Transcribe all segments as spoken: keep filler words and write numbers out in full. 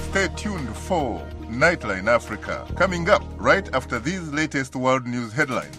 Stay tuned for Nightline Africa, coming up right after these latest world news headlines.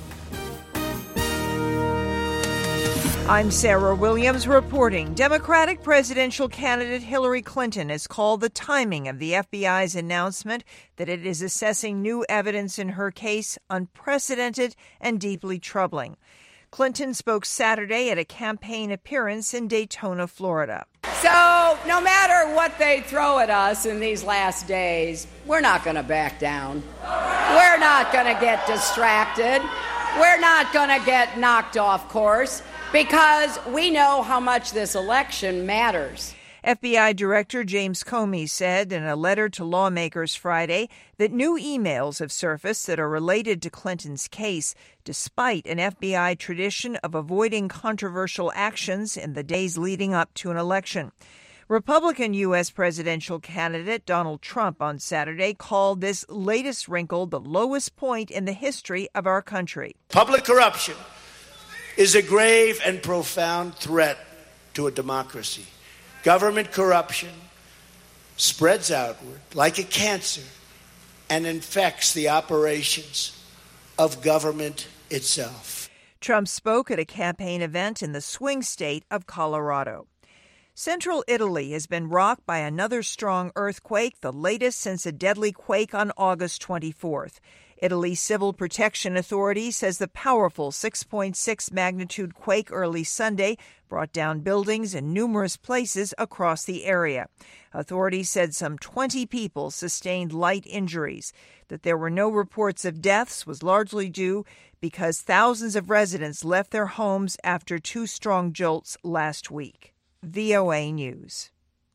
I'm Sarah Williams reporting. Democratic presidential candidate Hillary Clinton has called the timing of the F B I's announcement that it is assessing new evidence in her case unprecedented and deeply troubling. Clinton spoke Saturday at a campaign appearance in Daytona, Florida. So no matter what they throw at us in these last days, we're not going to back down. We're not going to get distracted. We're not going to get knocked off course, because we know how much this election matters. F B I Director James Comey said in a letter to lawmakers Friday that new emails have surfaced that are related to Clinton's case, despite an F B I tradition of avoiding controversial actions in the days leading up to an election. Republican U S presidential candidate Donald Trump on Saturday called this latest wrinkle the lowest point in the history of our country. Public corruption is a grave and profound threat to a democracy. Government corruption spreads outward like a cancer and infects the operations of government itself. Trump spoke at a campaign event in the swing state of Colorado. Central Italy has been rocked by another strong earthquake, the latest since a deadly quake on August twenty-fourth. Italy's Civil Protection Authority says the powerful six point six magnitude quake early Sunday brought down buildings in numerous places across the area. Authorities said some twenty people sustained light injuries. That there were no reports of deaths was largely due because thousands of residents left their homes after two strong jolts last week. V O A News.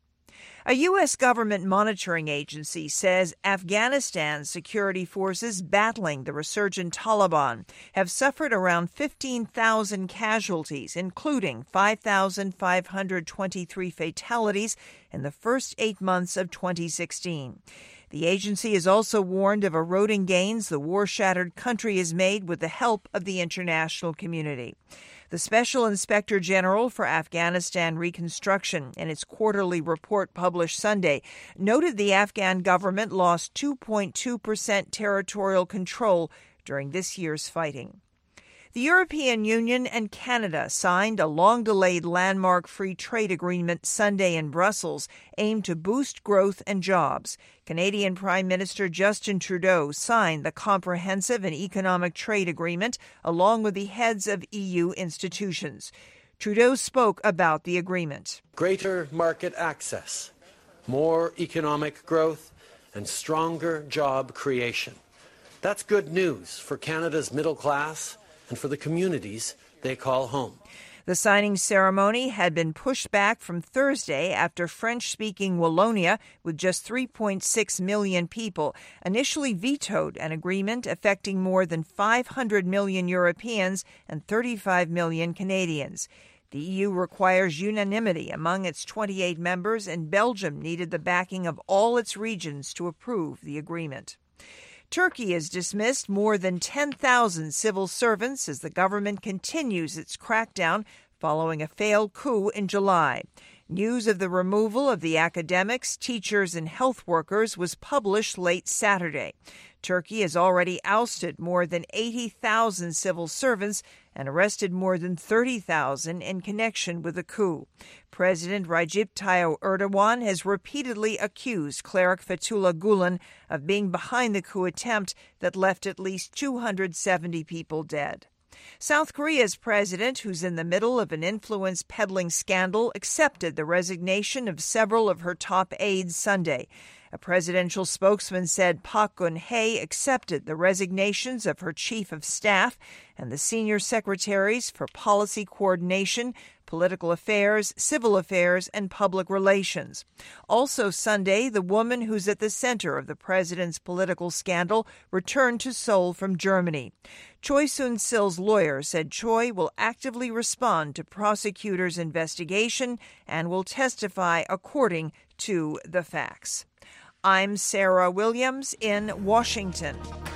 A U S government monitoring agency says Afghanistan's security forces battling the resurgent Taliban have suffered around fifteen thousand casualties, including five thousand five hundred twenty-three fatalities in the first eight months of twenty sixteen. The agency has also warned of eroding gains the war-shattered country has made with the help of the international community. The Special Inspector General for Afghanistan Reconstruction, in its quarterly report published Sunday, noted the Afghan government lost two point two percent territorial control during this year's fighting. The European Union and Canada signed a long-delayed landmark free trade agreement Sunday in Brussels aimed to boost growth and jobs. Canadian Prime Minister Justin Trudeau signed the comprehensive and economic trade agreement along with the heads of E U institutions. Trudeau spoke about the agreement. Greater market access, more economic growth, and stronger job creation. That's good news for Canada's middle class and for the communities they call home. The signing ceremony had been pushed back from Thursday after French-speaking Wallonia, with just three point six million people, initially vetoed an agreement affecting more than five hundred million Europeans and thirty-five million Canadians. The E U requires unanimity among its twenty-eight members, and Belgium needed the backing of all its regions to approve the agreement. Turkey has dismissed more than ten thousand civil servants as the government continues its crackdown following a failed coup in July. News of the removal of the academics, teachers, and health workers was published late Saturday. Turkey has already ousted more than eighty thousand civil servants and arrested more than thirty thousand in connection with the coup. President Recep Tayyip Erdogan has repeatedly accused cleric Fethullah Gulen of being behind the coup attempt that left at least two hundred seventy people dead. South Korea's president, who's in the middle of an influence peddling scandal, accepted the resignation of several of her top aides Sunday. A presidential spokesman said Park Geun-hye accepted the resignations of her chief of staff and the senior secretaries for policy coordination, political affairs, civil affairs, and public relations. Also Sunday, the woman who's at the center of the president's political scandal returned to Seoul from Germany. Choi Soon-sil's lawyer said Choi will actively respond to prosecutors' investigation and will testify according to the facts. I'm Sarah Williams in Washington.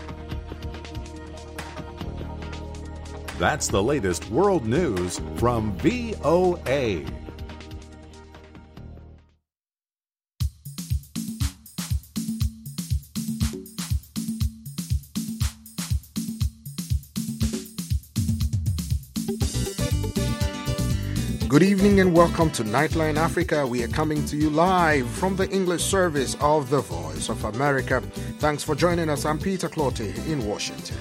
That's the latest world news from V O A. Good evening and welcome to Nightline Africa. We are coming to you live from the English service of the Voice of America. Thanks for joining us. I'm Peter Clottey in Washington.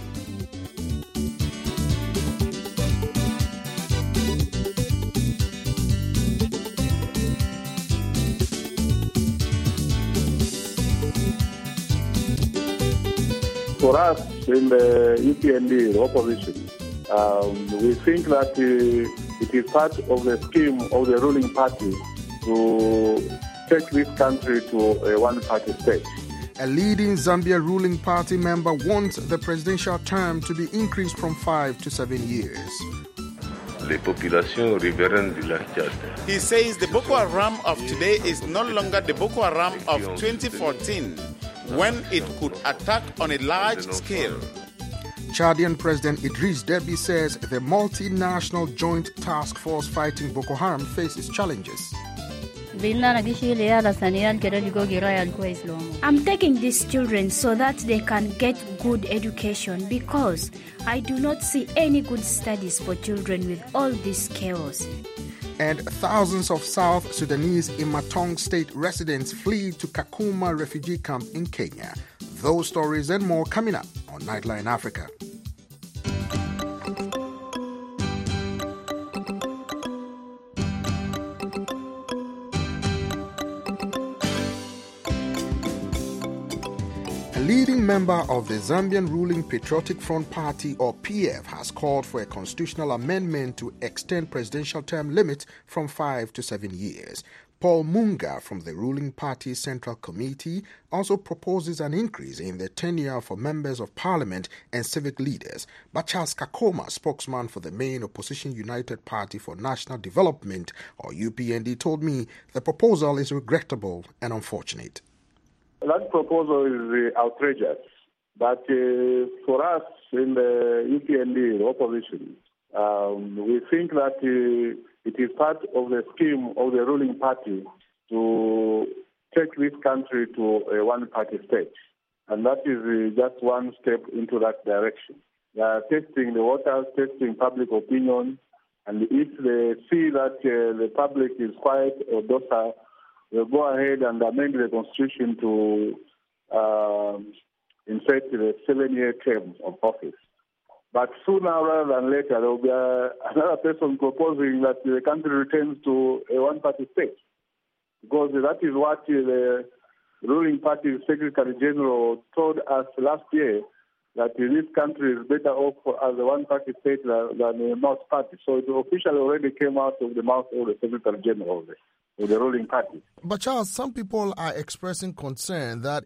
For us in the U P N D, the opposition, um, we think that uh, it is part of the scheme of the ruling party to take this country to a one-party state. A leading Zambia ruling party member wants the presidential term to be increased from five to seven years. He says the Boko Haram of today is no longer the Boko Haram of twenty fourteen, when it could attack on a large scale. Chadian President Idris Deby says the multinational joint task force fighting Boko Haram faces challenges. I'm taking these children so that they can get good education, because I do not see any good studies for children with all this chaos. And thousands of South Sudanese Imatong State residents flee to Kakuma refugee camp in Kenya. Those stories and more coming up on Nightline Africa. A leading member of the Zambian ruling Patriotic Front Party, or P F, has called for a constitutional amendment to extend presidential term limits from five to seven years. Paul Munga from the ruling party's Central Committee also proposes an increase in the tenure for members of parliament and civic leaders. But Charles Kakoma, spokesman for the main opposition United Party for National Development, or U P N D, told me the proposal is regrettable and unfortunate. That proposal is uh, outrageous, but uh, for us in the U P N D, the opposition, um, we think that uh, it is part of the scheme of the ruling party to take this country to a one-party state, and that is uh, just one step into that direction. They are testing the waters, testing public opinion, and if they see that uh, the public is quiet or docile, we'll go ahead and amend the constitution to uh, insert the seven-year term of office. But sooner rather than later, there will be a, another person proposing that the country returns to a one-party state, because that is what the ruling party Secretary General told us last year, that this country is better off as a one-party state than, than a multi-party. So it officially already came out of the mouth of the Secretary General of the with the ruling party. But Charles, some people are expressing concern that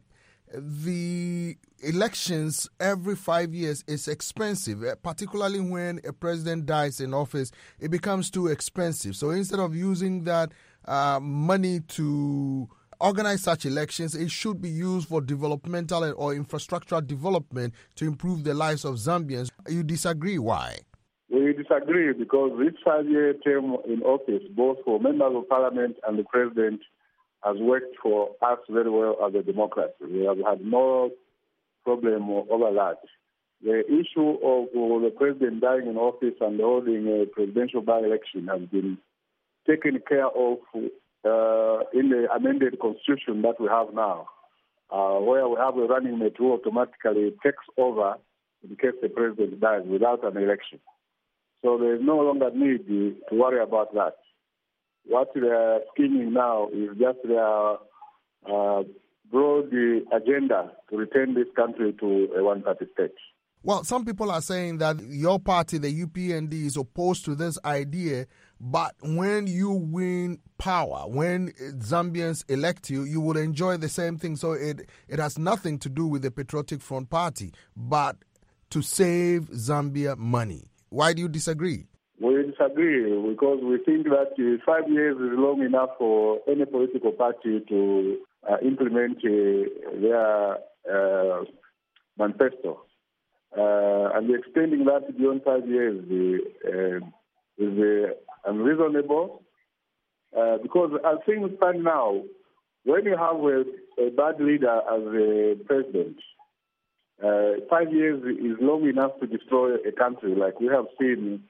the elections every five years is expensive, particularly when a president dies in office. It becomes too expensive. So instead of using that uh, money to organize such elections, it should be used for developmental or infrastructural development to improve the lives of Zambians. You disagree? Why? We disagree because this five-year term in office, both for members of parliament and the president, has worked for us very well as a democracy. We have had no problem over that. The issue of the president dying in office and holding a presidential by-election has been taken care of uh, in the amended constitution that we have now, uh, where we have a running mate who automatically takes over in case the president dies without an election. So there is no longer need to worry about that. What they are scheming now is just their uh, broad agenda to return this country to a one-party state. Well, some people are saying that your party, the U P N D, is opposed to this idea, but when you win power, when Zambians elect you, you will enjoy the same thing. So it, it has nothing to do with the Patriotic Front Party, but to save Zambia money. Why do you disagree? We disagree because we think that uh, five years is long enough for any political party to uh, implement uh, their uh, manifesto. Uh, and extending that beyond five years uh, is uh, unreasonable uh, because as things stand now, when you have a, a bad leader as a president, uh, five years is long enough to destroy a country, like we have seen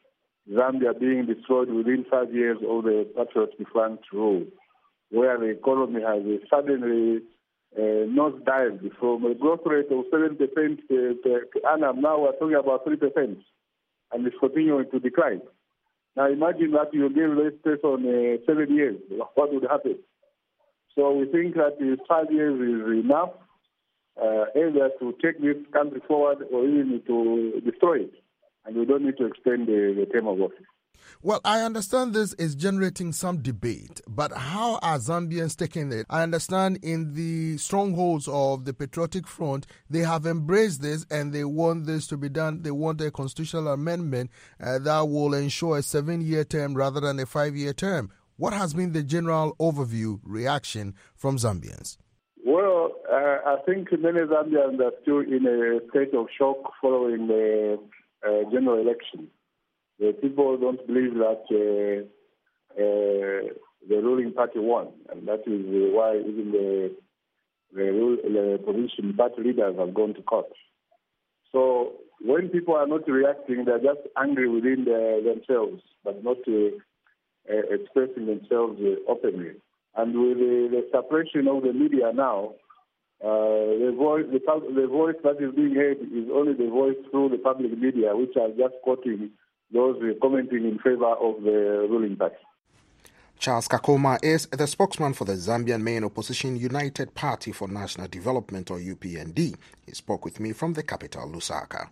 Zambia being destroyed within five years of the Patriotic Front rule, where the economy has suddenly uh, nosedived from a growth rate of seven percent per annum. Now we're talking about three percent, and it's continuing to decline. Now imagine that you give this person uh, seven years. What would happen? So we think that five years is enough, uh, either to take this country forward or even to destroy it. And we don't need to extend the, the term of office. Well, I understand this is generating some debate, but how are Zambians taking it? I understand in the strongholds of the Patriotic Front, they have embraced this and they want this to be done. They want a constitutional amendment uh, that will ensure a seven-year term rather than a five-year term. What has been the general overview reaction from Zambians? Well, uh, I think many Zambians are still in a state of shock following the uh, general election. The people don't believe that uh, uh, the ruling party won, and that is why even the the, the opposition party leaders have gone to court. So when people are not reacting, they're just angry within the, themselves, but not uh, uh, expressing themselves uh, openly. And with the, the suppression of the media now, uh, the voice the, the voice that is being heard is only the voice through the public media, which are just quoting those commenting in favor of the ruling party. Charles Kakoma is the spokesman for the Zambian main opposition United Party for National Development, or U P N D. He spoke with me from the capital, Lusaka.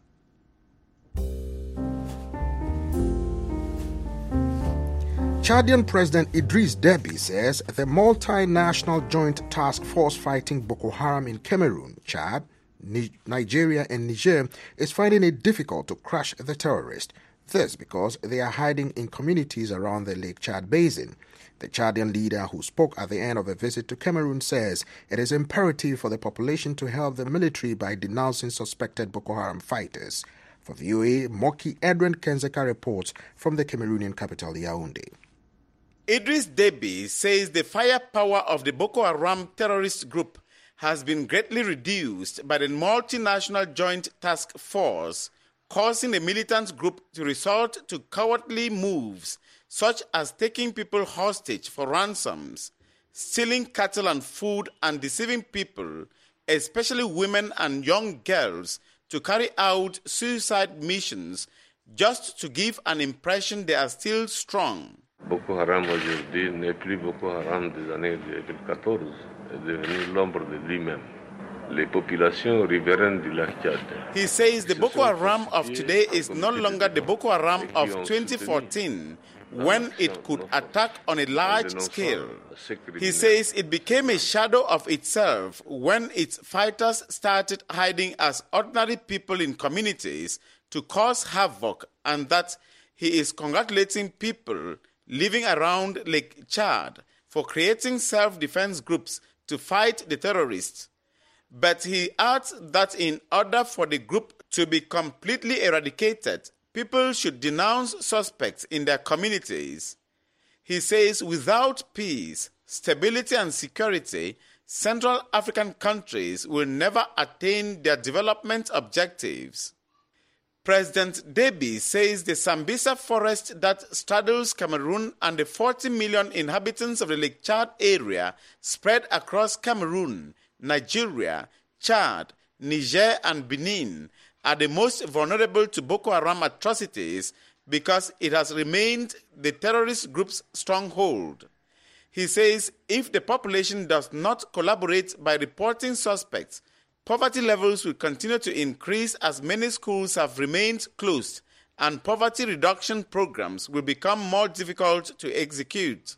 Chadian President Idris Deby says the multinational joint task force fighting Boko Haram in Cameroon, Chad, Nigeria and Niger is finding it difficult to crush the terrorists. This because they are hiding in communities around the Lake Chad Basin. The Chadian leader, who spoke at the end of a visit to Cameroon, says it is imperative for the population to help the military by denouncing suspected Boko Haram fighters. For V O A, Moki Edwin Kenzeka reports from the Cameroonian capital, Yaoundé. Idris Deby says the firepower of the Boko Haram terrorist group has been greatly reduced by the multinational joint task force, causing the militant group to resort to cowardly moves such as taking people hostage for ransoms, stealing cattle and food, and deceiving people, especially women and young girls, to carry out suicide missions just to give an impression they are still strong. Boko Haram aujourd'hui n'est plus Boko Haram des années deux mille quatorze, est devenu l'ombre de lui-même. Les populations riveraines du lac Tchad. He says the Boko Haram of today is no longer the Boko Haram of twenty fourteen, when it could attack on a large scale. He says it became a shadow of itself when its fighters started hiding as ordinary people in communities to cause havoc, and that he is congratulating people living around Lake Chad for creating self-defense groups to fight the terrorists. But he adds that in order for the group to be completely eradicated, people should denounce suspects in their communities. He says without peace, stability and security, Central African countries will never attain their development objectives. President Deby says the Sambisa forest that straddles Cameroon and the forty million inhabitants of the Lake Chad area spread across Cameroon, Nigeria, Chad, Niger and Benin are the most vulnerable to Boko Haram atrocities because it has remained the terrorist group's stronghold. He says if the population does not collaborate by reporting suspects, poverty levels will continue to increase as many schools have remained closed and poverty reduction programs will become more difficult to execute.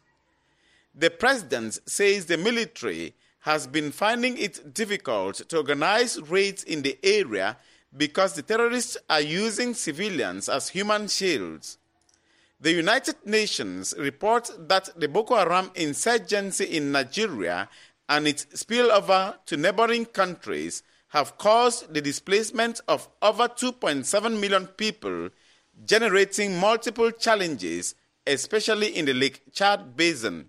The president says the military has been finding it difficult to organize raids in the area because the terrorists are using civilians as human shields. The United Nations reports that the Boko Haram insurgency in Nigeria and its spillover to neighboring countries have caused the displacement of over two point seven million people, generating multiple challenges, especially in the Lake Chad Basin.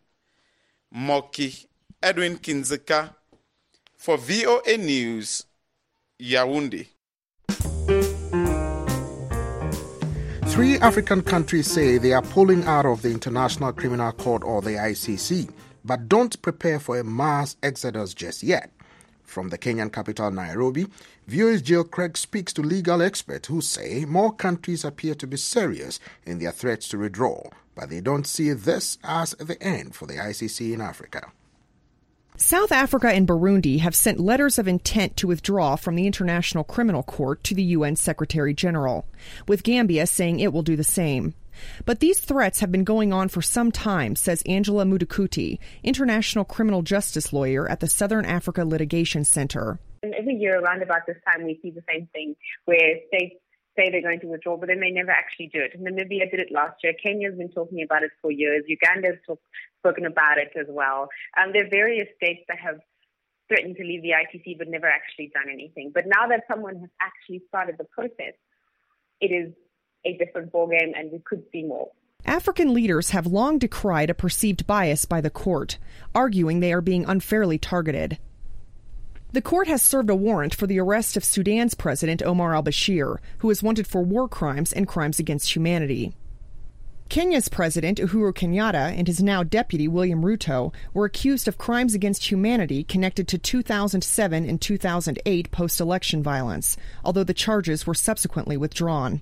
Moki Edwin Kinzeka for V O A News, Yaoundé. Three African countries say they are pulling out of the International Criminal Court, or the I C C, but don't prepare for a mass exodus just yet. From the Kenyan capital, Nairobi, V O A's Jill Craig speaks to legal experts who say more countries appear to be serious in their threats to withdraw, but they don't see this as the end for the I C C in Africa. South Africa and Burundi have sent letters of intent to withdraw from the International Criminal Court to the U N Secretary General, with Gambia saying it will do the same. But these threats have been going on for some time, says Angela Mudakuti, international criminal justice lawyer at the Southern Africa Litigation Center. And every year around about this time, we see the same thing, where states say they're going to withdraw, but then they never actually do it. Namibia did it last year. Kenya's been talking about it for years. Uganda's talk, spoken about it as well. Um, there are various states that have threatened to leave the I C C but never actually done anything. But now that someone has actually started the process, it is a different ballgame, and we could see more. African leaders have long decried a perceived bias by the court, arguing they are being unfairly targeted. The court has served a warrant for the arrest of Sudan's President Omar al-Bashir, who is wanted for war crimes and crimes against humanity. Kenya's President Uhuru Kenyatta and his now deputy William Ruto were accused of crimes against humanity connected to two thousand seven and two thousand eight post-election violence, although the charges were subsequently withdrawn.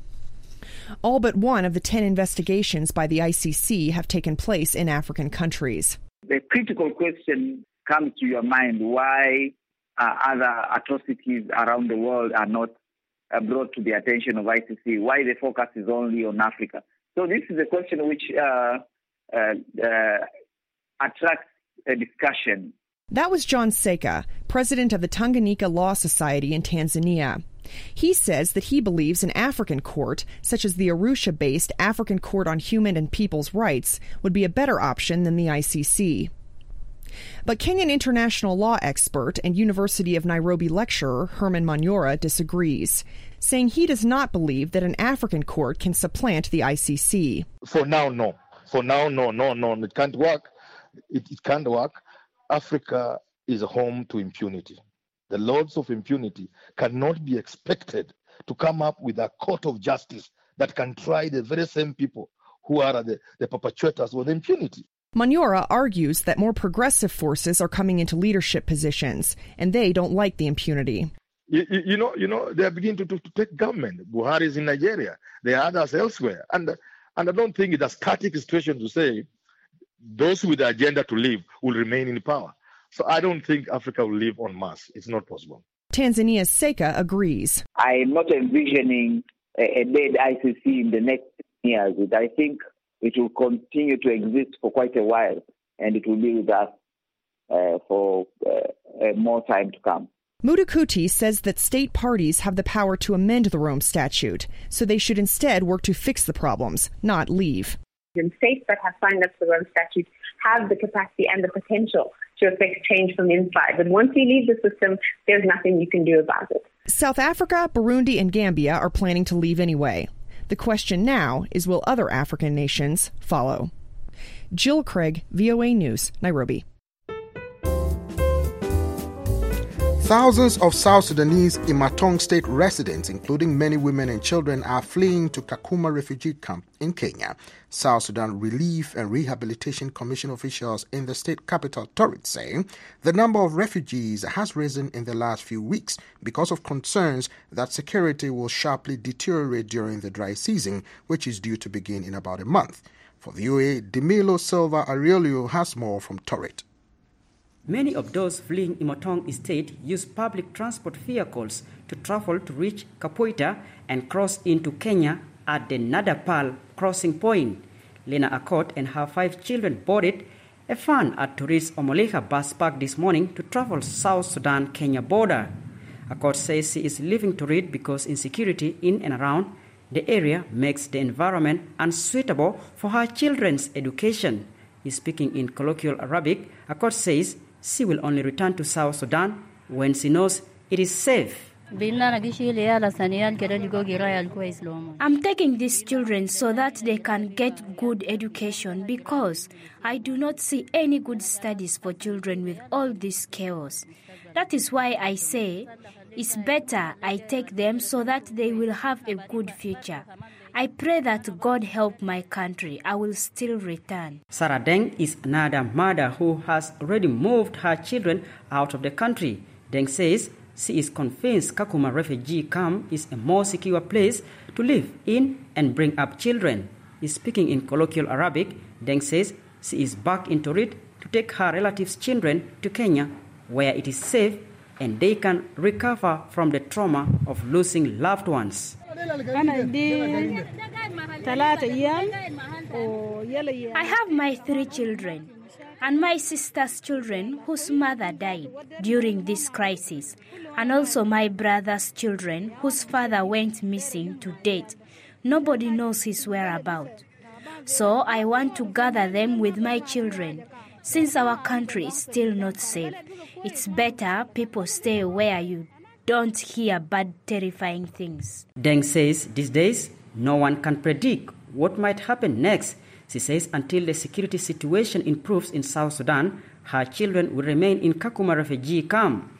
All but one of the ten investigations by the I C C have taken place in African countries. The critical question comes to your mind: why uh, other atrocities around the world are not uh, brought to the attention of I C C? Why the focus is only on Africa? So this is a question which uh, uh, uh, attracts a discussion. That was John Seka, president of the Tanganyika Law Society in Tanzania. He says that he believes an African court, such as the Arusha-based African Court on Human and People's Rights, would be a better option than the I C C. But Kenyan international law expert and University of Nairobi lecturer Herman Manyora disagrees, saying he does not believe that an African court can supplant the I C C. For now, no. For now, no, no, no. It can't work. It, it can't work. Africa is home to impunity. The lords of impunity cannot be expected to come up with a court of justice that can try the very same people who are the, the perpetrators of impunity. Manyora argues that more progressive forces are coming into leadership positions, and they don't like the impunity. You, you know, you know, they are beginning to, to, to take government. Buhari is in Nigeria. There are others elsewhere. And, and I don't think it's a static situation to say those with the agenda to leave will remain in power. So I don't think Africa will live en masse. It's not possible. Tanzania's Seka agrees. I am not envisioning a, a dead I C C in the next years. I think it will continue to exist for quite a while, and it will be with us uh, for uh, uh, more time to come. Mudakuti says that state parties have the power to amend the Rome Statute, so they should instead work to fix the problems, not leave. And states that have signed up to the Rome Statute have the capacity and the potential to affect change from inside. But once you leave the system, there's nothing you can do about it. South Africa, Burundi, and Gambia are planning to leave anyway. The question now is, will other African nations follow? Jill Craig, V O A News, Nairobi. Thousands of South Sudanese Imatong State residents, including many women and children, are fleeing to Kakuma refugee camp in Kenya. South Sudan Relief and Rehabilitation Commission officials in the state capital, Torit, say the number of refugees has risen in the last few weeks because of concerns that security will sharply deteriorate during the dry season, which is due to begin in about a month. For V O A, Demilo Silva Aurelio has more from Torit. Many of those fleeing Imatong Estate use public transport vehicles to travel to reach Kapoita and cross into Kenya at the Nadapal crossing point. Lena Akot and her five children boarded a van at Torit's Omoleha bus park this morning to travel South Sudan-Kenya border. Akot says she is leaving Torit because insecurity in and around the area makes the environment unsuitable for her children's education. Speaking in colloquial Arabic, Akot says she will only return to South Sudan when she knows it is safe. I'm taking these children so that they can get good education because I do not see any good studies for children with all this chaos. That is why I say it's better I take them so that they will have a good future. I pray that God help my country. I will still return. Sarah Deng is another mother who has already moved her children out of the country. Deng says she is convinced Kakuma refugee camp is a more secure place to live in and bring up children. Speaking in colloquial Arabic, Deng says she is back in Torit to take her relatives' children to Kenya, where it is safe and they can recover from the trauma of losing loved ones. I have my three children and my sister's children whose mother died during this crisis, and also my brother's children whose father went missing to date. Nobody knows his whereabouts. So I want to gather them with my children. Since our country is still not safe, it's better people stay where you don't hear bad, terrifying things. Deng says these days no one can predict what might happen next. She says until the security situation improves in South Sudan, her children will remain in Kakuma refugee camp.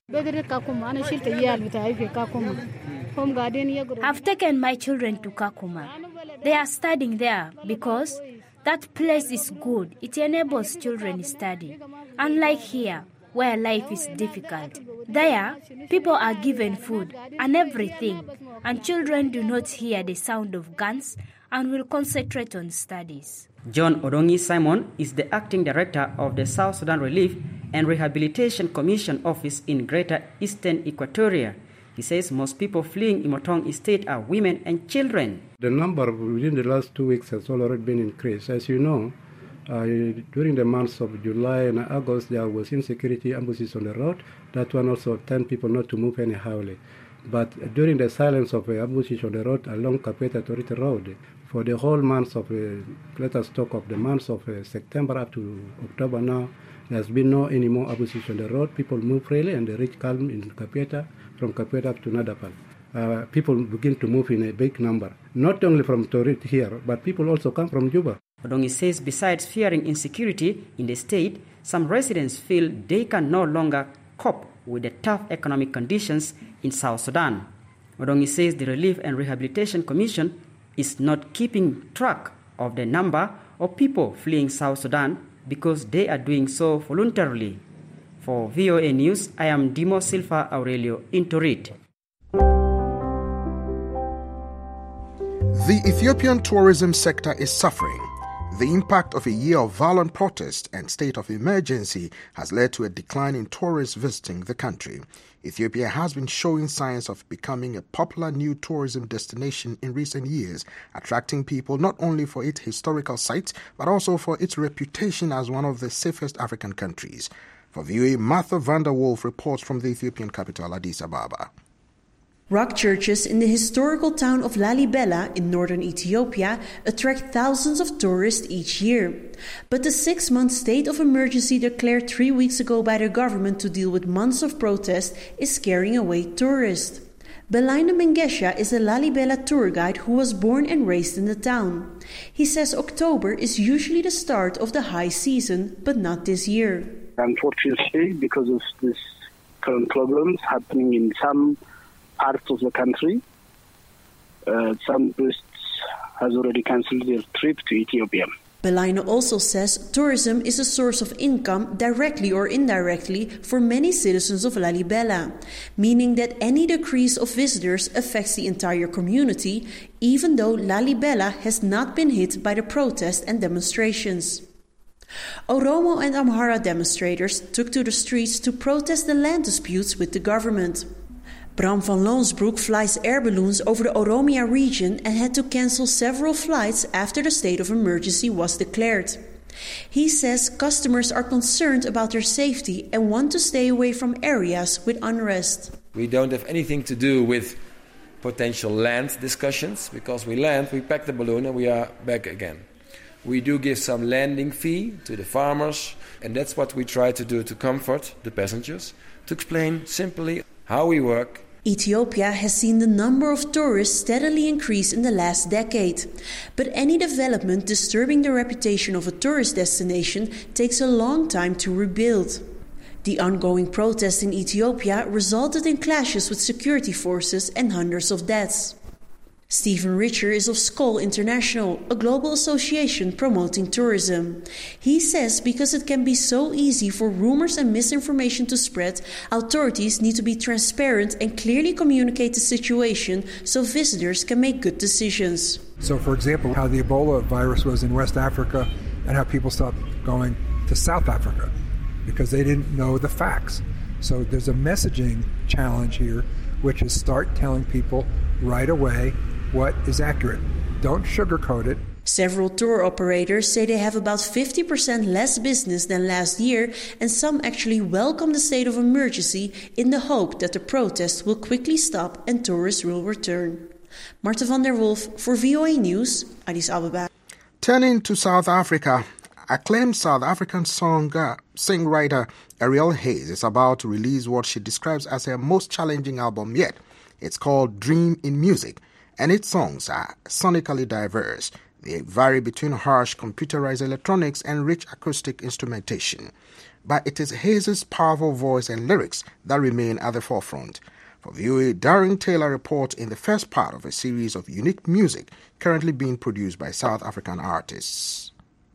I've taken my children to Kakuma. They are studying there because that place is good. It enables children study. Unlike here, where life is difficult. There, people are given food and everything, and children do not hear the sound of guns and will concentrate on studies. John Odongi Simon is the acting director of the South Sudan Relief and Rehabilitation Commission office in Greater Eastern Equatoria. He says most people fleeing Imotong State are women and children. The number within the last two weeks has already been increased. As you know, uh, during the months of July and August, there was insecurity ambushes on the road. That one also ten people not to move anyhow. But during the silence of uh, ambushes on the road along Kapeta Torita Road, for the whole months of, uh, let us talk of the months of uh, September up to October now, there has been no any more ambushes on the road. People move freely and they reach calm in Kapeta, from Kapeta up to Nadapal. Uh, people begin to move in a big number, not only from Torit here, but people also come from Juba. Odongi says besides fearing insecurity in the state, some residents feel they can no longer cope with the tough economic conditions in South Sudan. Odongi says the Relief and Rehabilitation Commission is not keeping track of the number of people fleeing South Sudan because they are doing so voluntarily. For V O A News, I am Dimo Silva Aurelio in Torit. The Ethiopian tourism sector is suffering. The impact of a year of violent protest and state of emergency has led to a decline in tourists visiting the country. Ethiopia has been showing signs of becoming a popular new tourism destination in recent years, attracting people not only for its historical sites, but also for its reputation as one of the safest African countries. For V O A, Martha van der Wolf reports from the Ethiopian capital, Addis Ababa. Rock churches in the historical town of Lalibela in northern Ethiopia attract thousands of tourists each year. But the six-month state of emergency declared three weeks ago by the government to deal with months of protest is scaring away tourists. Belaina Mengesha is a Lalibela tour guide who was born and raised in the town. He says October is usually the start of the high season, but not this year. Unfortunately, because of this current problems happening in some parts of the country, uh, some tourists has already cancelled their trip to Ethiopia. Belaina also says tourism is a source of income directly or indirectly for many citizens of Lalibela, meaning that any decrease of visitors affects the entire community, even though Lalibela has not been hit by the protests and demonstrations. Oromo and Amhara demonstrators took to the streets to protest the land disputes with the government. Bram van Loonsbroek flies air balloons over the Oromia region and had to cancel several flights after the state of emergency was declared. He says customers are concerned about their safety and want to stay away from areas with unrest. We don't have anything to do with potential land discussions, because we land, we pack the balloon and we are back again. We do give some landing fee to the farmers, and that's what we try to do to comfort the passengers, to explain simply how we work. Ethiopia has seen the number of tourists steadily increase in the last decade. But any development disturbing the reputation of a tourist destination takes a long time to rebuild. The ongoing protests in Ethiopia resulted in clashes with security forces and hundreds of deaths. Stephen Richer is of Skoll International, a global association promoting tourism. He says because it can be so easy for rumors and misinformation to spread, authorities need to be transparent and clearly communicate the situation so visitors can make good decisions. So, for example, how the Ebola virus was in West Africa and how people stopped going to South Africa because they didn't know the facts. So there's a messaging challenge here, which is start telling people right away what is accurate. Don't sugarcoat it. Several tour operators say they have about fifty percent less business than last year, and some actually welcome the state of emergency in the hope that the protests will quickly stop and tourists will return. Marta van der Wolf for V O A News, Addis Ababa. Turning to South Africa, acclaimed South African singer, songwriter Ariel Hayes is about to release what she describes as her most challenging album yet. It's called Dream in Music, and its songs are sonically diverse. They vary between harsh computerized electronics and rich acoustic instrumentation. But it is Hayes' powerful voice and lyrics that remain at the forefront. For V O A, Darren Taylor reports in the first part of a series of unique music currently being produced by South African artists.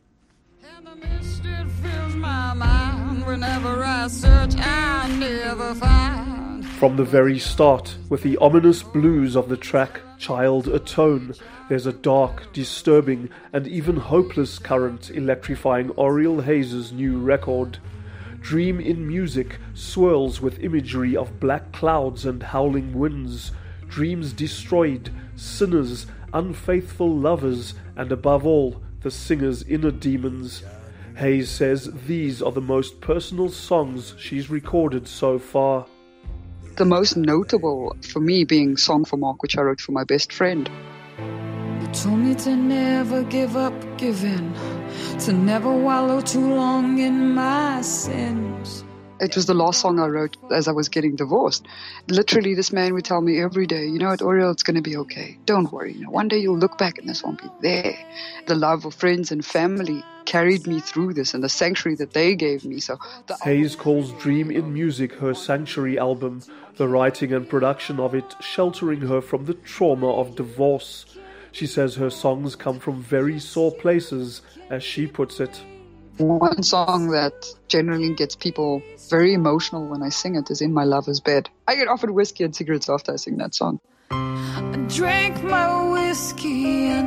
It fills my mind whenever I search, I never find. From the very start, with the ominous blues of the track Child Atone, there's a dark, disturbing, and even hopeless current electrifying Ariel Hayes' new record. Dream in Music swirls with imagery of black clouds and howling winds, dreams destroyed, sinners, unfaithful lovers, and above all, the singer's inner demons. Hayes says these are the most personal songs she's recorded so far. The most notable for me being Song for Mark, which I wrote for my best friend. You told me to never give up, give in, to never wallow too long in my sins. It was the last song I wrote as I was getting divorced. Literally, this man would tell me every day, you know what, Ariel, it's going to be okay. Don't worry. You know, one day you'll look back and this won't be there. The love of friends and family carried me through this and the sanctuary that they gave me. So the Hayes calls Dream in Music her sanctuary album, the writing and production of it sheltering her from the trauma of divorce. She says her songs come from very sore places, as she puts it. One song that generally gets people very emotional when I sing it is In My Lover's Bed. I get offered whiskey and cigarettes after I sing that song. I drank my whiskey and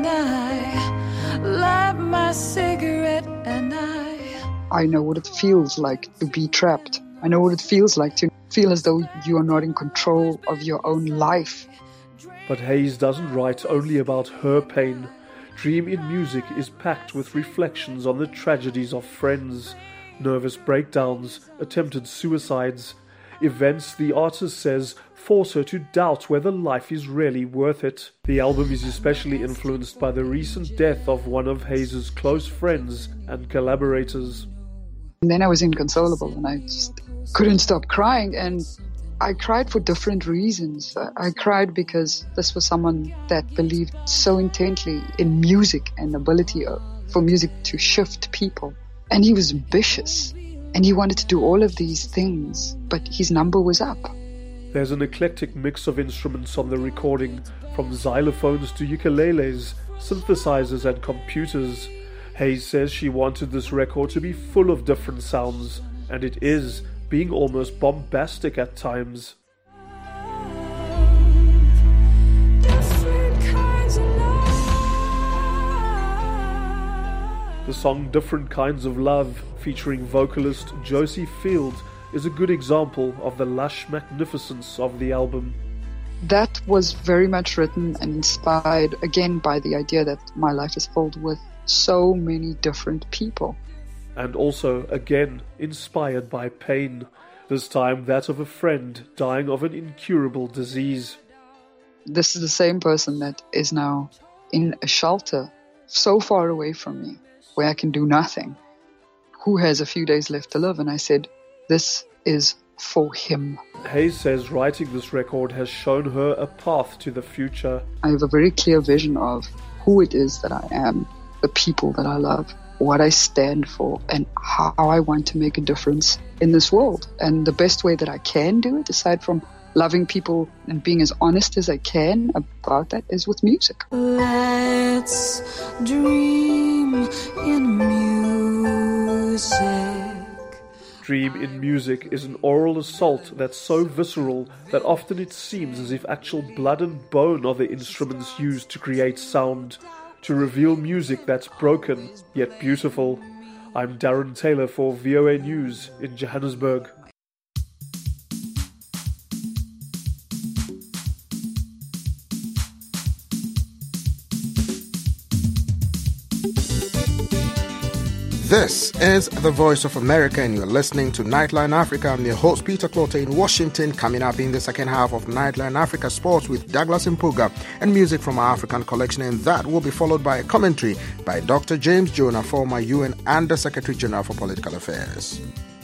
I light my cigarette and I... I know what it feels like to be trapped. I know what it feels like to feel as though you are not in control of your own life. But Hayes doesn't write only about her pain. Dream in Music is packed with reflections on the tragedies of friends, nervous breakdowns, attempted suicides, events the artist says force her to doubt whether life is really worth it. The album is especially influenced by the recent death of one of Hayes' close friends and collaborators. And then I was inconsolable and I just couldn't stop crying, and I cried for different reasons. I cried because this was someone that believed so intently in music and ability for music to shift people. And he was ambitious and he wanted to do all of these things, but his number was up. There's an eclectic mix of instruments on the recording, from xylophones to ukuleles, synthesizers and computers. Hayes says she wanted this record to be full of different sounds, and it is, being almost bombastic at times. The song Different Kinds of Love, featuring vocalist Josie Field, is a good example of the lush magnificence of the album. That was very much written and inspired again by the idea that my life is filled with so many different people. And also, again, inspired by pain, this time that of a friend dying of an incurable disease. This is the same person that is now in a shelter so far away from me, where I can do nothing, who has a few days left to live. And I said, this is for him. Hayes says writing this record has shown her a path to the future. I have a very clear vision of who it is that I am, the people that I love, what I stand for and how I want to make a difference in this world. And the best way that I can do it, aside from loving people and being as honest as I can about that, is with music. Let's dream in music. Dream in Music is an oral assault that's so visceral that often it seems as if actual blood and bone are the instruments used to create sound, to reveal music that's broken yet beautiful. I'm Darren Taylor for V O A News in Johannesburg. This is The Voice of America, and you're listening to Nightline Africa. I'm your host, Peter Clotter, in Washington. Coming up in the second half of Nightline Africa Sports with Douglas Mpuga and music from our African collection, and that will be followed by a commentary by Doctor James Jonah, former U N Under Secretary General for Political Affairs.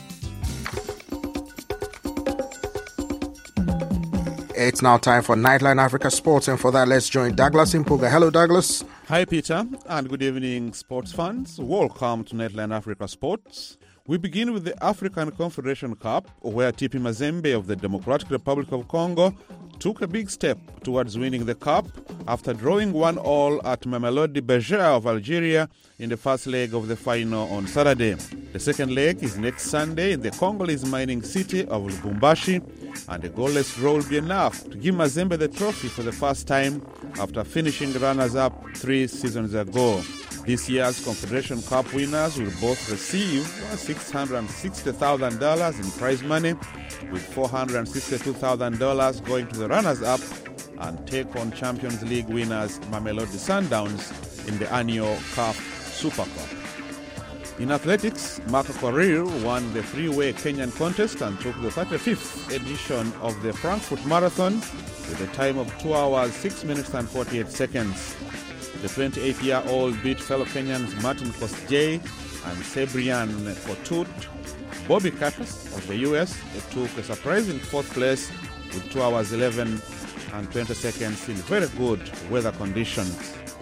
It's now time for Nightline Africa Sports, and for that, let's join Douglas Mpuga. Hello, Douglas. Hi, Peter, and good evening, sports fans. Welcome to Nightline Africa Sports. We begin with the African Confederation Cup, where T P Mazembe of the Democratic Republic of Congo took a big step towards winning the cup after drawing one all at Mamelodi Berger of Algeria in the first leg of the final on Saturday. The second leg is next Sunday in the Congolese mining city of Lubumbashi, and a goalless draw will be enough to give Mazembe the trophy for the first time after finishing runners-up three seasons ago. This year's Confederation Cup winners will both receive six hundred sixty thousand dollars in prize money, with four hundred sixty-two thousand dollars going to the runners-up, and take on Champions League winners Mamelodi Sundowns in the annual C A F Super Cup. In athletics, Mark Korir won the three-way Kenyan contest and took the thirty-fifth edition of the Frankfurt Marathon with a time of two hours, six minutes and forty-eight seconds. The twenty-eight-year-old beat fellow Kenyans Martin Kosgei and Sebrian Kotut. Bobby Carcass of the U S took a surprising fourth place with two hours, eleven and twenty seconds in very good weather conditions.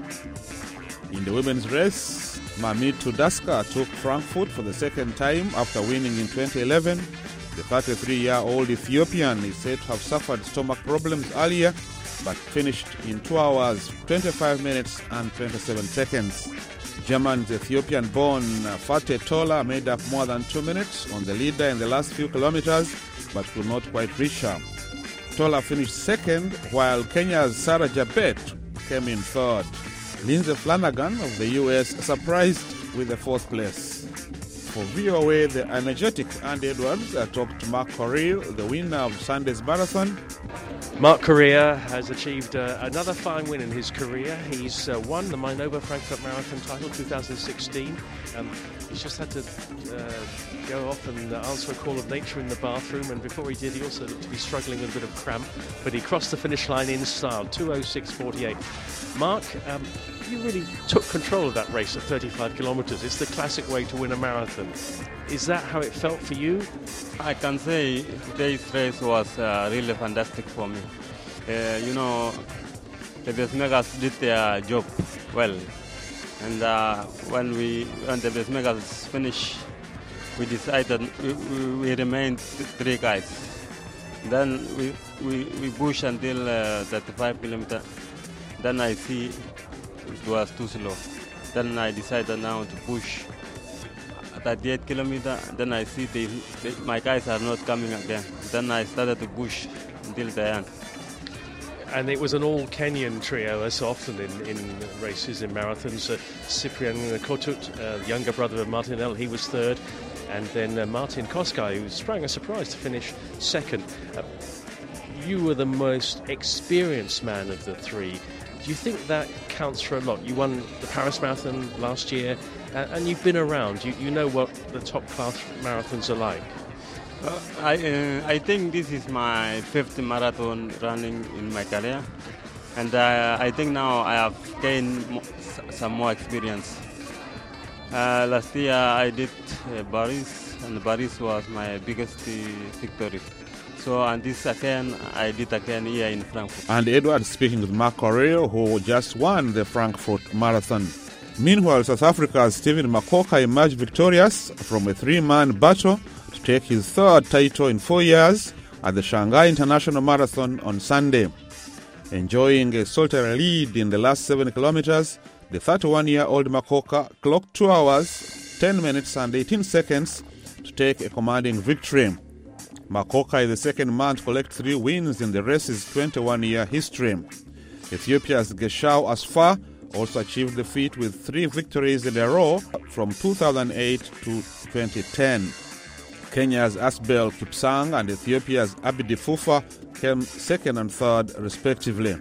In the women's race, Mamit Tudaska took Frankfurt for the second time after winning in twenty eleven. The thirty-three-year-old Ethiopian is said to have suffered stomach problems earlier, but finished in two hours, twenty-five minutes and twenty-seven seconds. German's Ethiopian-born Fateh Tola made up more than two minutes on the leader in the last few kilometers, but could not quite reach her. Tola finished second, while Kenya's Sarah Jabet came in third. Lindsay Flanagan of the U S surprised with the fourth place. For V O A, the energetic Andy Edwards uh, talked to Mark Korir, the winner of Sunday's marathon. Mark Korir has achieved uh, another fine win in his career. He's uh, won the Minova Frankfurt Marathon title twenty sixteen. Um, he's just had to uh, go off and uh, answer a call of nature in the bathroom, and before he did, he also looked to be struggling with a bit of cramp, but he crossed the finish line in style, two oh six forty-eight. Mark, um, you really took control of that race at thirty-five kilometres. It's the classic way to win a marathon. Is that how it felt for you? I can say today's race was uh, really fantastic for me. Uh, you know, the pacemakers did their job well. And uh, when we when the pacemakers finished, we decided we, we, we remained three guys. Then we, we, we pushed until uh, thirty-five kilometers. Then I see it was too slow. Then I decided now to push thirty-eight kilometers. Then I see they, they, my guys are not coming again. Then I started to push until the end. And it was an all-Kenyan trio, as often in, in races, in marathons. Uh, Cyprian Kotut, uh, younger brother of Martin L, he was third. And then uh, Martin Kosgei, who sprang a surprise to finish second. Uh, you were the most experienced man of the three. Do you think that counts for a lot? You won the Paris Marathon last year, uh, and you've been around. You, you know what the top-class marathons are like. Uh, I uh, I think this is my fifth marathon running in my career, and uh, I think now I have gained mo- some more experience. Uh, last year I did uh, Paris, and Paris was my biggest uh, victory. So, and this again, I did again here in Frankfurt. And Edward speaking with Mark Korir, who just won the Frankfurt Marathon. Meanwhile, South Africa's Stephen Makoka emerged victorious from a three-man battle to take his third title in four years at the Shanghai International Marathon on Sunday. Enjoying a solitary lead in the last seven kilometers, the thirty-one-year-old Makoka clocked two hours, ten minutes and eighteen seconds to take a commanding victory. Makoka is the second man to collect three wins in the race's twenty-one-year history. Ethiopia's Geshau Asfar also achieved the feat with three victories in a row from two thousand eight to twenty ten. Kenya's Asbel Kipsang and Ethiopia's Abdi Fufa came second and third, respectively.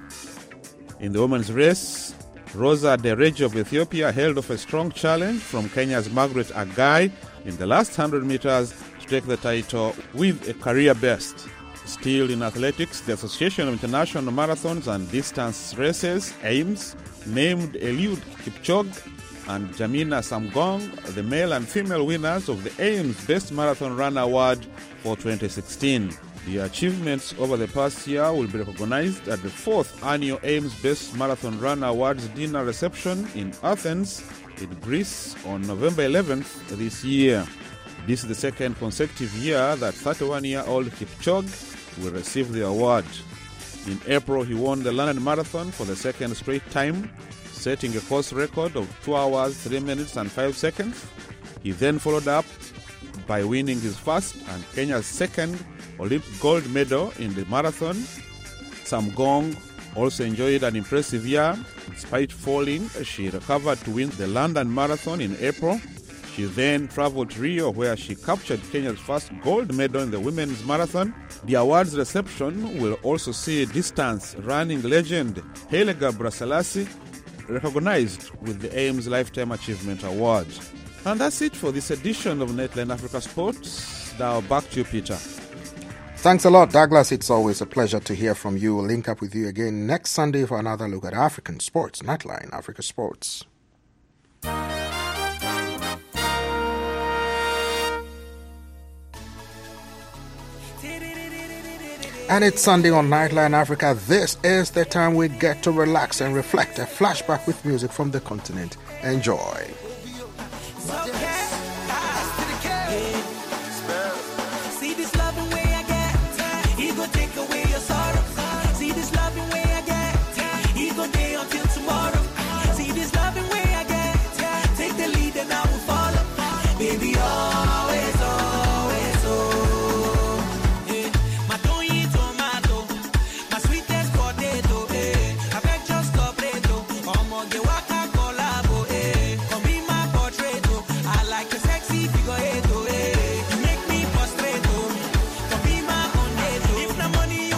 In the women's race, Rosa Dereji of Ethiopia held off a strong challenge from Kenya's Margaret Agai in the last one hundred meters to take the title with a career best. Still in athletics, the Association of International Marathons and Distance Races, AIMS, named Eliud Kipchoge and Jamina Samgong the male and female winners of the AIMS Best Marathon Run Award for twenty sixteen. The achievements over the past year will be recognized at the fourth annual AIMS Best Marathon Run Awards dinner reception in Athens, in Greece, on November eleventh this year. This is the second consecutive year that thirty-one-year-old Kipchoge will receive the award. In April, he won the London Marathon for the second straight time, setting a course record of two hours, three minutes and five seconds. He then followed up by winning his first and Kenya's second Olympic gold medal in the marathon. Samgong also enjoyed an impressive year. Despite falling, she recovered to win the London Marathon in April. She then traveled to Rio, where she captured Kenya's first gold medal in the women's marathon. The awards reception will also see distance running legend Haile Gebrselassie recognized with the AIMS Lifetime Achievement Award. And that's it for this edition of Nightline Africa Sports. Now back to you, Peter. Thanks a lot, Douglas. It's always a pleasure to hear from you. We'll link up with you again next Sunday for another look at African sports. Nightline Africa Sports. And it's Sunday on Nightline Africa. This is the time we get to relax and reflect. A flashback with music from the continent. Enjoy. Money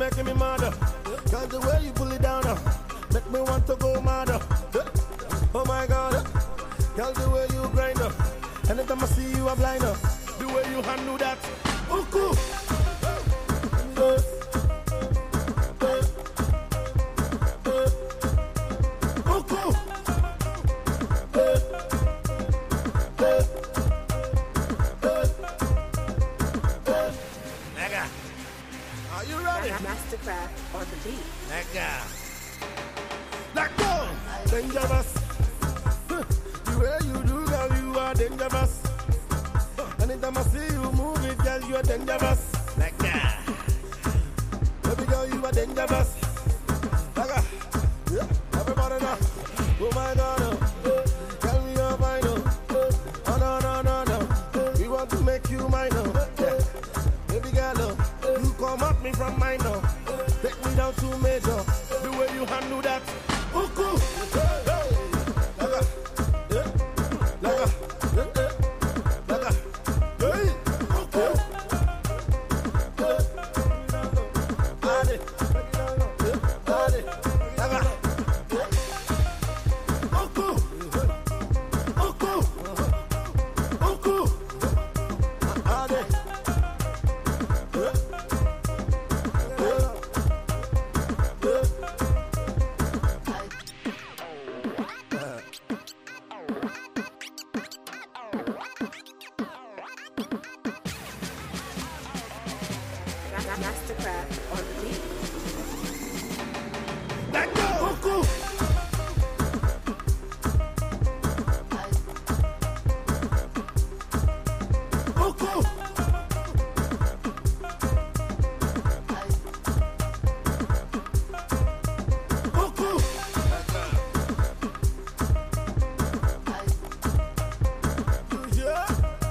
making me mad. Cause the way you pull it down, uh, make me want to go mad. Uh, oh my God, girl, the way you grind up. Anytime I see you, I'm blind up. The way you handle that, oh cool. Uh, Mastercraft on the beat. Nigga. Let go. Dangerous. The way you do, girl, you are dangerous. Anytime I see you move it, girl, you are dangerous. Nigga. Baby girl, you are dangerous. Nigga. Yeah. Everybody know. Oh my God. Oh. Tell me you're fine. Oh. oh no, no, no, no. We want to make you mine. Oh. Yeah. Baby girl, oh. You come up me from mine. Oh. Take me down to major. The way you handle that. Oh, cool. Hey, hey. Laga. Yeah. Laga. Yeah, yeah. Laga. Hey. Oh, cool. Yeah. Ade. Yeah. Ade. Laga. Yeah. Oh, cool. Oh, cool. Oh, cool. Ade. Yeah. Mastercraft on the beat. Let go. Oh, cool. Oh, cool. Oh, cool. Yeah.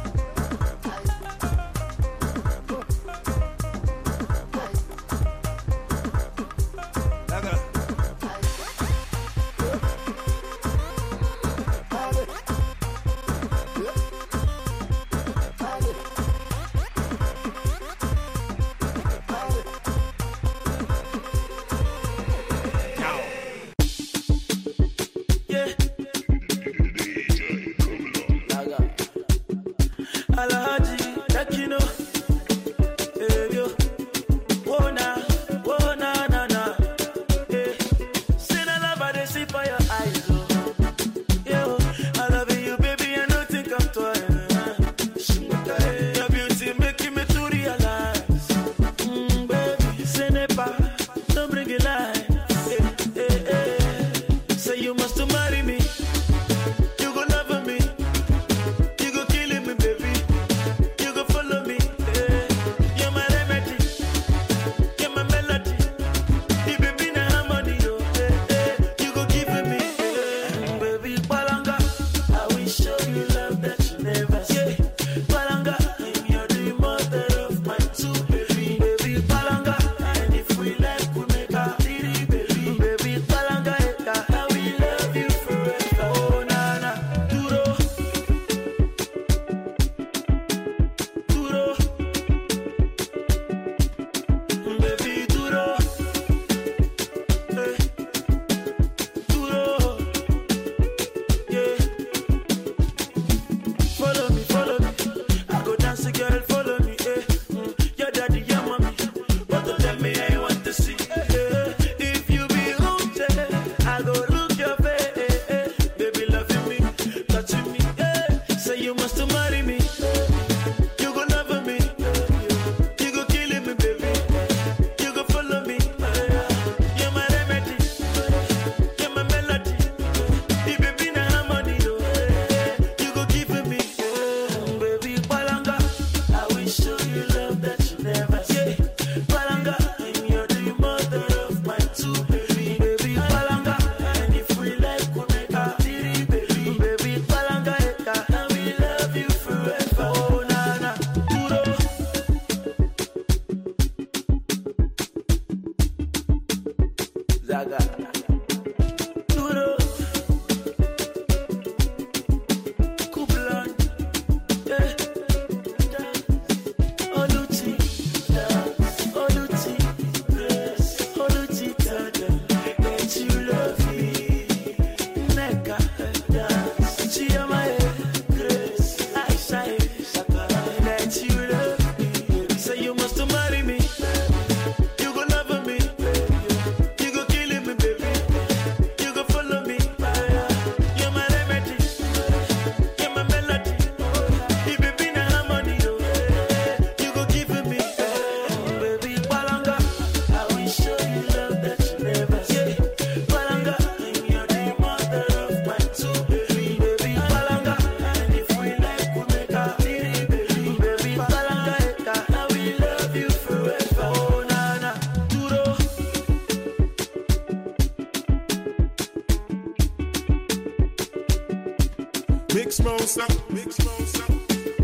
Alhaji, Takino, eh, yo, oh na, oh na na na, eh. Say na love I dey see for your eyes, oh, yo. I love you, baby, I don't think I'm twice. Your beauty making me to realize, mm, baby, say never, don't bring it life, eh, eh, eh. Say you must marry me. Mix mouse up, mix mouse up.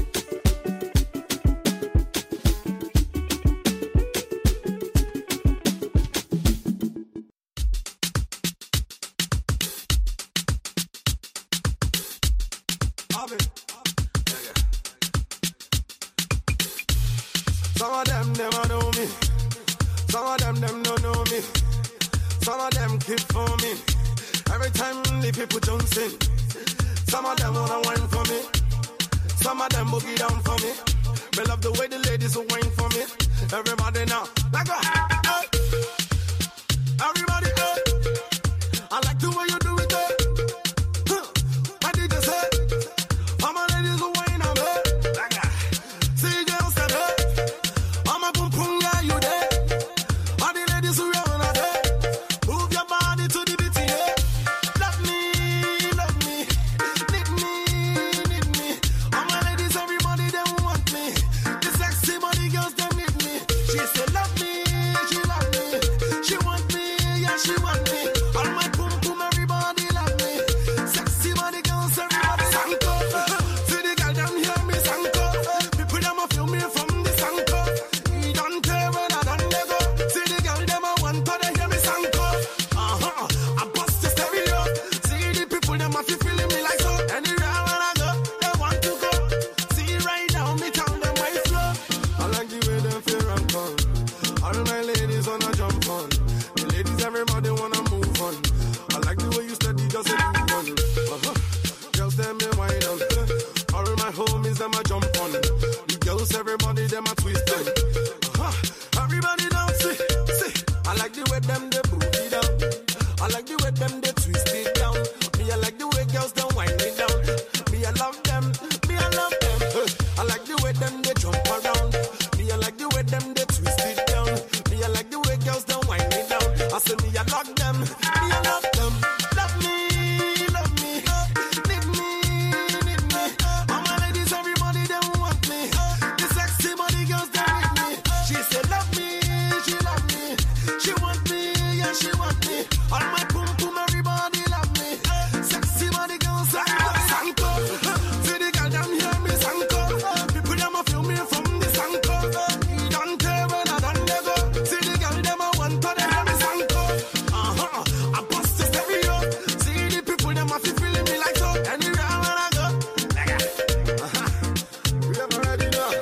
Some of them never know me. Some of them them don't know me. Some of them keep for me. Every time the people jump in. Some of them wanna wine for me. Some of them boogie down for me. Me love the way the ladies will wine for me. Everybody now, like a hey. Everybody, hey. I like the way you do it, hey. Huh. I did just say, all my ladies will wine on me. Like a, see girls said, hey. I'm a boom boom, yeah, you there. All the ladies who run out there. Move your body to the beat, yeah. Love me, love me. Need me, need me. All my ladies, everybody, they want me. The sexy body girls, they need me. She said, love me, she love me. She want me, yeah, she want me. All my boom boom, everybody love me. Sexy body girls, everybody sanko. See the girl, them hear me sanko. People, them a feel me from the sanko. You don't care when I done they go. See the girl, them a want to they hear me sanko. Uh-huh, I bust the stereo. See the people, them a feel feeling me like so. Anywhere when I go, they want to go. See right now, me tell them my flow. I like the way them feel and come. All my ladies wanna jump on. The ladies, everybody wanna move on. I like the way you steady, just a move on. Uh-huh. Girls, them me wine on. All my homies, them a jump on. The girls, everybody, them a twist on. Uh-huh. Everybody dance, see, see. I like the way them they move it down. I like the way them they twist it down. Me, I like the way girls them wind it down. Me, I love them. Me, I love them. Uh, I like the way them they jump around. Me, I like the way them they twist it down. Me, I like the way girls them wind it down. I say me, I love them. Me, I love them. Love me, love me. Need me, need me. All my ladies, everybody, they want me. The sexy body girls, they need me. She said, love me, she love me. She want me, yeah, she want me. All my boom boom, everybody love me. Sexy body girls, everybody sanko. See the girl, them hear me sanko. People, them a feel me from the sanko. You don't care when I done they go. See the girl, them a want to they hear me sanko. Uh-huh, I bust the stereo. See the people, them a feel feeling me like so. Anywhere when I go, like a, uh-huh. We have already know.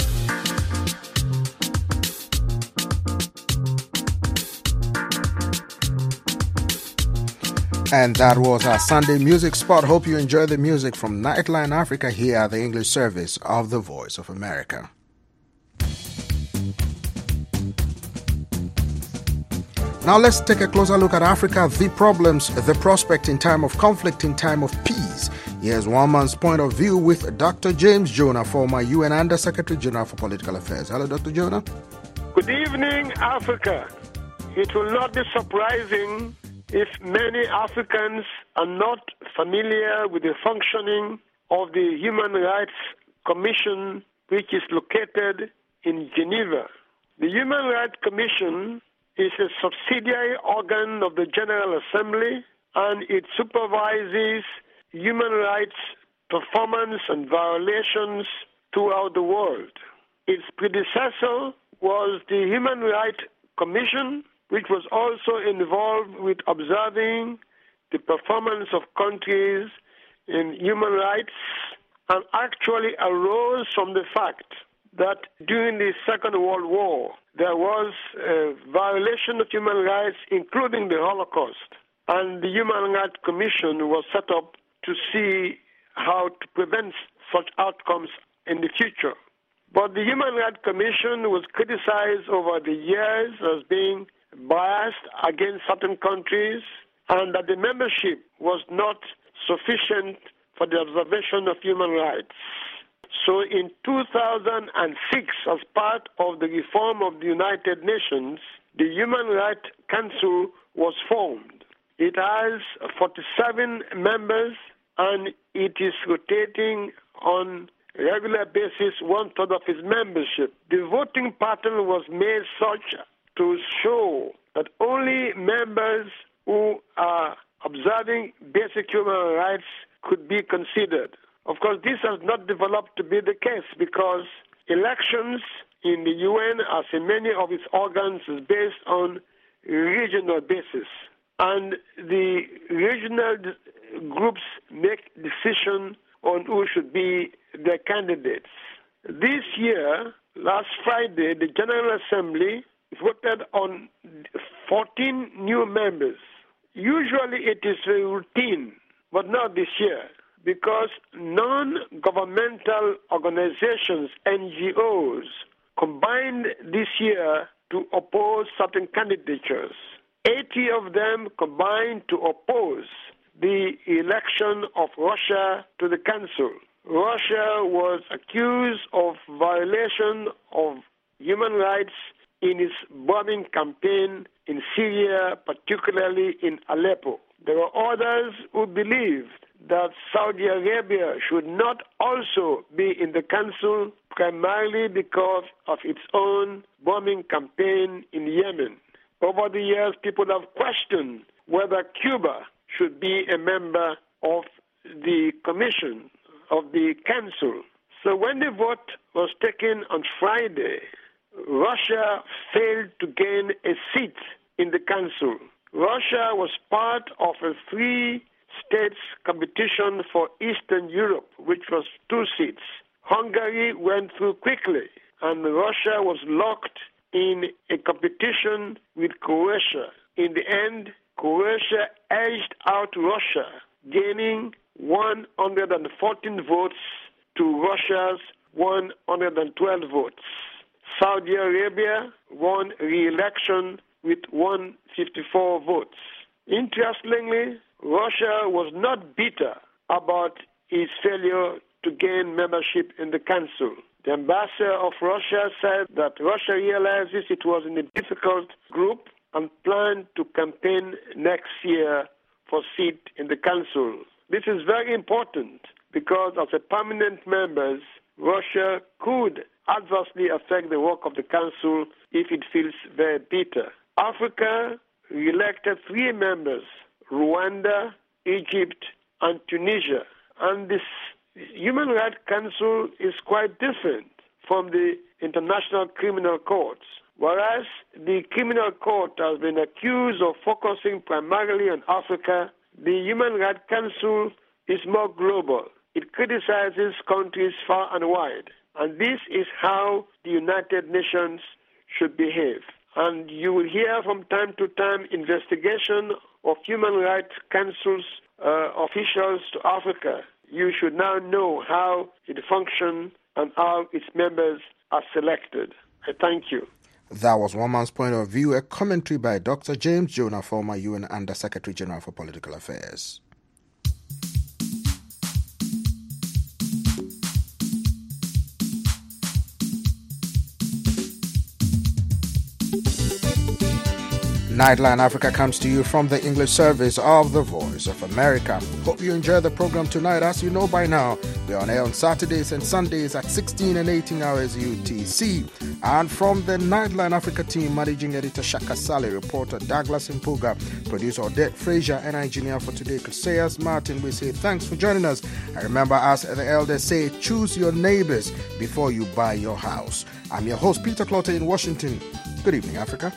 And that was our Sunday music spot. Hope you enjoy the music from Nightline Africa here at the English service of the Voice of America. Now let's take a closer look at Africa, the problems, the prospect in time of conflict, in time of peace. Here's one man's point of view with Doctor James Jonah, former U N Under Secretary General for Political Affairs. Hello, Doctor Jonah. Good evening, Africa. It will not be surprising if many Africans are not familiar with the functioning of the Human Rights Commission, which is located in Geneva. The Human Rights Commission is a subsidiary organ of the General Assembly, and it supervises human rights performance and violations throughout the world. Its predecessor was the Human Rights Commission, which was also involved with observing the performance of countries in human rights, and actually arose from the fact that during the Second World War, there was a violation of human rights, including the Holocaust. And the Human Rights Commission was set up to see how to prevent such outcomes in the future. But the Human Rights Commission was criticized over the years as being biased against certain countries, and that the membership was not sufficient for the observation of human rights. So in two thousand six, as part of the reform of the United Nations, the Human Rights Council was formed. It has forty-seven members, and it is rotating on a regular basis one-third of its membership. The voting pattern was made such to show that only members who are observing basic human rights could be considered. Of course, this has not developed to be the case because elections in the U N, as in many of its organs, is based on regional basis. And the regional groups make decisions on who should be their candidates. This year, last Friday, the General Assembly voted on fourteen new members. Usually it is a routine, but not this year, because non-governmental organizations, N G Os, combined this year to oppose certain candidatures. eighty of them combined to oppose the election of Russia to the Council. Russia was accused of violation of human rights in its bombing campaign in Syria, particularly in Aleppo. There are others who believed that Saudi Arabia should not also be in the Council, primarily because of its own bombing campaign in Yemen. Over the years, people have questioned whether Cuba should be a member of the Commission, of the Council. So when the vote was taken on Friday, Russia failed to gain a seat in the Council. Russia was part of a three-states competition for Eastern Europe, which was two seats. Hungary went through quickly, and Russia was locked in a competition with Croatia. In the end, Croatia edged out Russia, gaining one hundred fourteen votes to Russia's one hundred twelve votes. Saudi Arabia won re-election with one hundred fifty-four votes. Interestingly, Russia was not bitter about its failure to gain membership in the Council. The ambassador of Russia said that Russia realizes it was in a difficult group and planned to campaign next year for seat in the Council. This is very important because as a permanent member, Russia could adversely affect the work of the Council if it feels very bitter. Africa elected three members, Rwanda, Egypt, and Tunisia. And this Human Rights Council is quite different from the International Criminal Court. Whereas the Criminal Court has been accused of focusing primarily on Africa, the Human Rights Council is more global. It criticizes countries far and wide. And this is how the United Nations should behave. And you will hear from time to time investigation of Human Rights Council's uh, officials to Africa. You should now know how it functions and how its members are selected. I thank you. That was One Man's Point of View, a commentary by Doctor James Jonah, former U N Under-Secretary General for Political Affairs. Nightline Africa comes to you from the English service of the Voice of America. Hope you enjoy the program tonight. As you know by now, we're on air on Saturdays and Sundays at sixteen and eighteen hours U T C. And from the Nightline Africa team, Managing Editor Shaka Sally, reporter Douglas Impuga, producer Odette Frazier, and engineer for today, Casillas Martin, we say thanks for joining us. And remember, as the elders say, choose your neighbors before you buy your house. I'm your host, Peter Clotter in Washington. Good evening, Africa.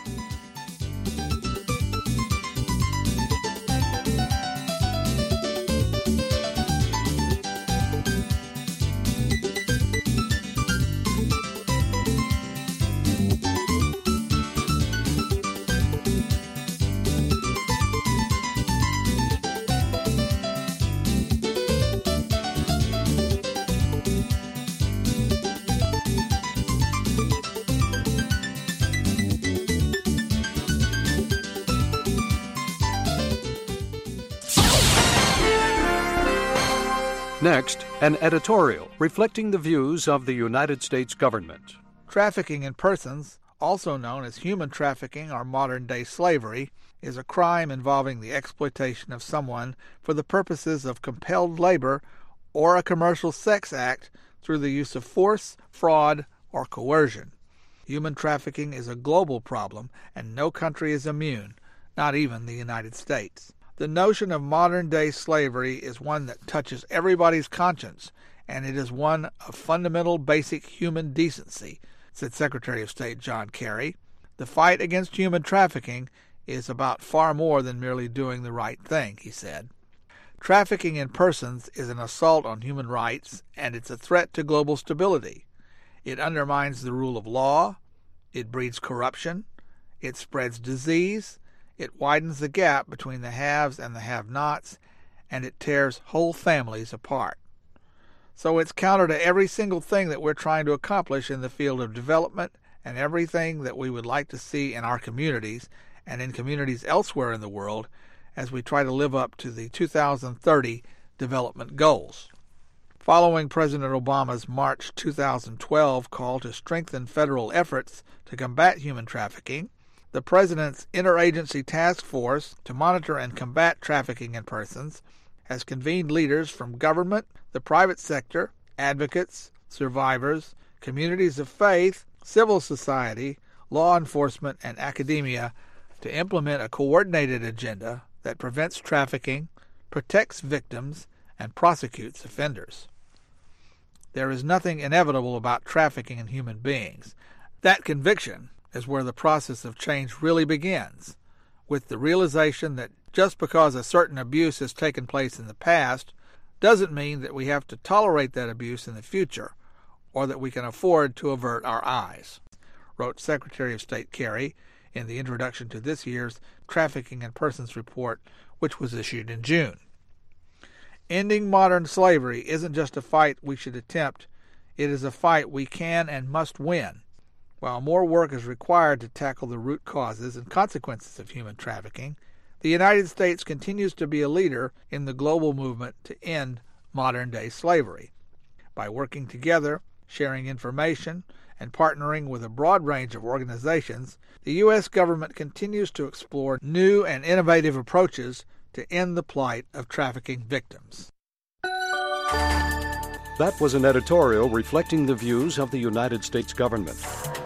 Next, an editorial reflecting the views of the United States government. Trafficking in persons, also known as human trafficking or modern-day slavery, is a crime involving the exploitation of someone for the purposes of compelled labor or a commercial sex act through the use of force, fraud, or coercion. Human trafficking is a global problem, and no country is immune, not even the United States. The notion of modern-day slavery is one that touches everybody's conscience, and it is one of fundamental basic human decency, said Secretary of State John Kerry. The fight against human trafficking is about far more than merely doing the right thing, he said. Trafficking in persons is an assault on human rights, and it's a threat to global stability. It undermines the rule of law, it breeds corruption, it spreads disease, it widens the gap between the haves and the have-nots, and it tears whole families apart. So it's counter to every single thing that we're trying to accomplish in the field of development and everything that we would like to see in our communities and in communities elsewhere in the world as we try to live up to the two thousand thirty development goals. Following President Obama's March two thousand twelve call to strengthen federal efforts to combat human trafficking, the President's Interagency Task Force to monitor and combat trafficking in persons has convened leaders from government, the private sector, advocates, survivors, communities of faith, civil society, law enforcement, and academia to implement a coordinated agenda that prevents trafficking, protects victims, and prosecutes offenders. There is nothing inevitable about trafficking in human beings. That conviction is where the process of change really begins, with the realization that just because a certain abuse has taken place in the past doesn't mean that we have to tolerate that abuse in the future, or that we can afford to avert our eyes, wrote Secretary of State Kerry in the introduction to this year's Trafficking in Persons report, which was issued in June. Ending modern slavery isn't just a fight we should attempt, it is a fight we can and must win. While more work is required to tackle the root causes and consequences of human trafficking, the United States continues to be a leader in the global movement to end modern-day slavery. By working together, sharing information, and partnering with a broad range of organizations, the U S government continues to explore new and innovative approaches to end the plight of trafficking victims. That was an editorial reflecting the views of the United States government.